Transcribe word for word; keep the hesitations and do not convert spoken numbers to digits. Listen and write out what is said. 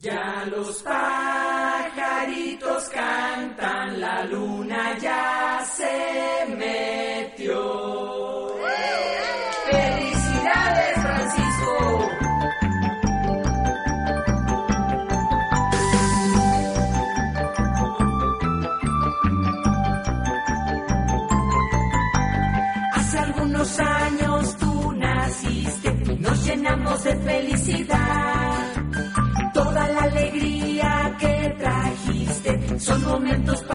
Ya los pajaritos cantan, la luna ya se metió. ¡Felicidades, Francisco! Hace algunos años tú naciste, nos llenamos de felicidad. Toda la alegría que trajiste son momentos